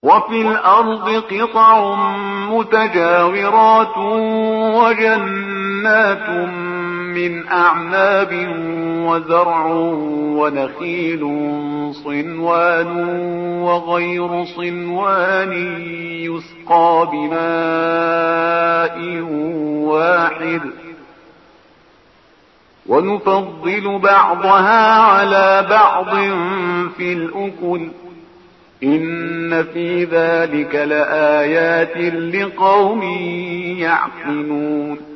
وفي الأرض قطع متجاورات وجنات من أعناب وزرع ونخيل صنوان وغير صنوان يسقى بماء واحد ونفضل بعضها على بعض في الأكل إن في ذلك لآيات لقوم يعقلون